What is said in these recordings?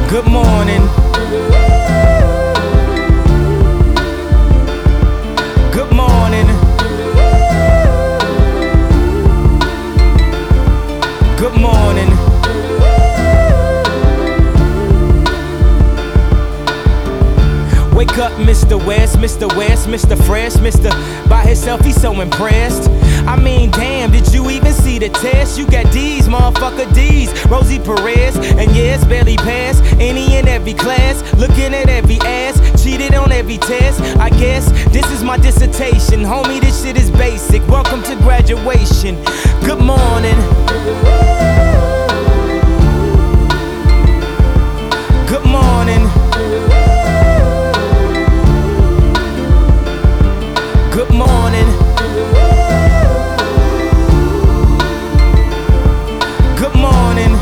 Good morning. Good morning. Good morning. Wake up, Mr. West, Mr. West, Mr. Fresh, Mr. By himself, he's so impressed. I mean, damn, did you even see the test? You got D's, motherfucker, D's. Rosie Perez, and yes, barely passed any and every class. Looking at every ass, cheated on every test. I guess this is my dissertation. Homie, this shit is basic. Welcome to graduation. Good morning. Good morning. Good morning. Good morning.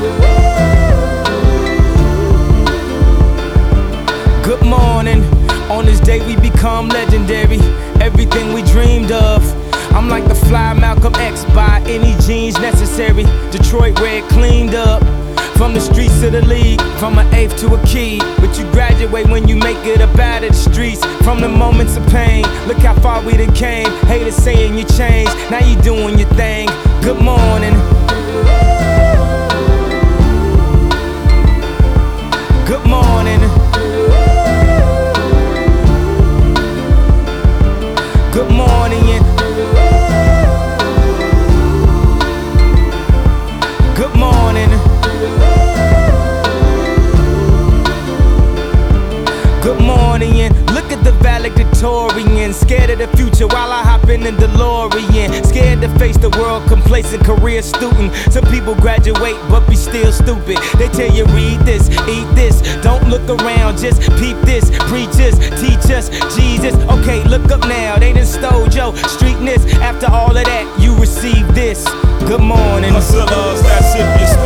Good morning. On this day we become legendary. Everything we dreamed of. I'm like the fly Malcolm X, by any genes necessary. Detroit red cleaned up. From the streets to the league, from an eighth to a key. But you graduate when you make it up out of the streets. From the moments of pain, look how far we done came. Haters saying you changed, now you doing your thing. Good morning. Good morning. Good morning, yeah. Good morning. Good morning, look at the valedictorian. Scared of the future while I hop in the DeLorean. Scared to face the world, complacent career student. Some people graduate but be still stupid. They tell you read this, eat this. Don't look around, just peep this. Preach us, teach us, Jesus. Okay, look up now, they done stole your streetness. After all of that, you receive this. Good morning. Hustlers, that's if you